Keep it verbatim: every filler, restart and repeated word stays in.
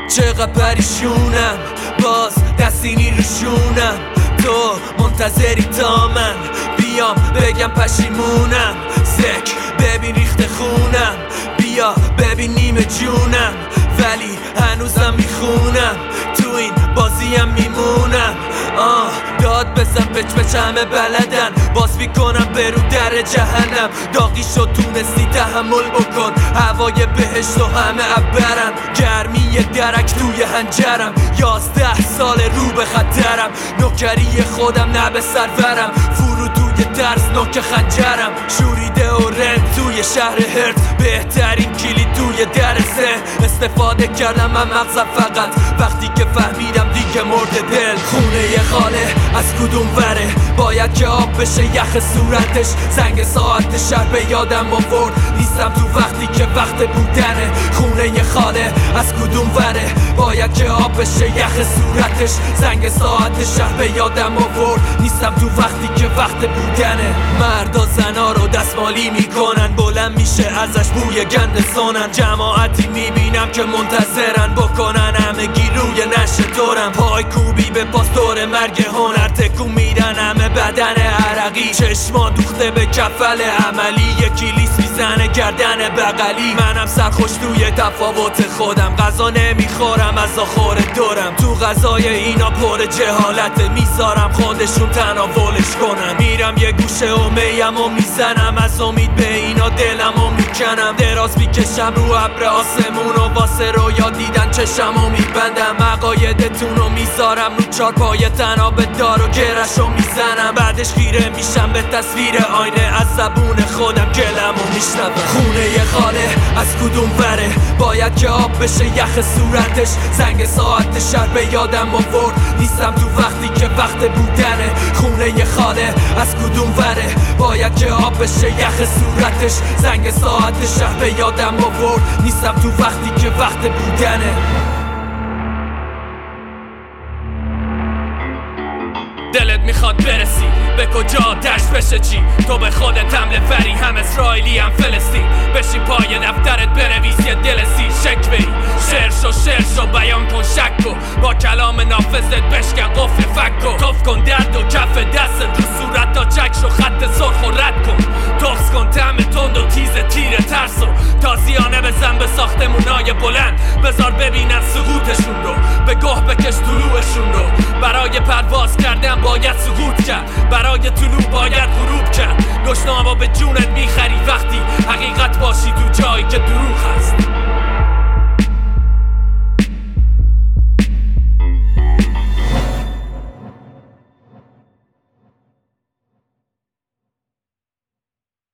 چقدر پریشونم باز دستینی روشونم، تو منتظری تا من بیام بگم پشیمونم. سک ببین ریخت خونم، بیا ببین نیمه جونم، ولی هنوزم میخونم، تو این بازیم میمونم. آه داد بزن پچ پچ همه بلدن، باز میکنم برو در جهنم. داغی شد تونستی تحمل بکن، هوای بهشت و همه عبرن، گرمی درک توی هنجرم، یازده سال رو به خطرم، نوکری خودم نه به سرورم، فرو توی درس نوک خنجرم، شوریده و رند توی شهر هرت، بهترین کلید توی در سه. استفاده کردم من مغزم فقط وقتی که فهمیدم دیگه مرد دل. خونه خاله از کدوم وره، باید که آب بشه یخ صورتش، زنگ ساعت شهر به یادم آورد نیستم تو وقتی که وقت بودنه. خونه خاله از کدوم وره، باید که آب بشه یخ صورتش، زنگ ساعت شهر به یادم آورد نیستم تو وقتی که وقت بودنه. مردا زنا رو دستمالی میکنن، بلند میشه ازش بوی گند سونن، جماعتی میبینم که منتظرن بکنن همگی روی نشه دورم، پای کوبی به پاستور مرگ هنر تکون میدن همه بدن عرقی، چشما دوخته به کفل عملی، یکی لیس میزنه گردن بغلی، منم سرخوش توی تفاوت خودم، غذا نمیخورم از آخور دورم، تو غذای اینا پر جهالت، میذارم خودشون تناولش کنن، میرم یه گوشه و میم و میزنم، از امید به اینا دلم و میکنم، دراز میکشم رو ابر آسمون و واسه رویا دیدن چشم و میبندم، عقایدتون رو میذارم رو چار پای تنها به دار و گرش رو میزنم، بعدش خیره میشم به تصویر آینه، از زبون خودم گلم و میشنوم. خونه خاله از کدوم وره، باید که آب بشه یخ صورتش، زنگ ساعت شهر به یادم آورد نیستم تو وقتی که وقت بودنه. خونه خاله از کدوم وره، باید که آب بشه یخ صورتش، زنگ ساعت شهر به یادم آورد نیستم تو وقتی که وقت بودنه. دلت میخواد برسی به کجا دشت بشه چی، تو به خودت حمله فری، هم اسرائیلی هم فلسطین، بشین پای دفترت بنویس یه دل سی، شک بری شعر شو شعر شو بیان کن شک کن، با کلام نافذت بشکن قفل فک کن، کف کن درد و کف دستت رو صورت تا چک شو، خط سرخ و رد کن، تفس کن طعم تند و تیز تیر ترسو، تازیانه بزن به ساختمونای بلند، بذار ببینن سقوطشون رو، به گه بکش طلوعشون رو، برای پرواز کردن باید سقوط کرد، برای طلوع باید غروب کرد، گشنه‌ها به جونت میخری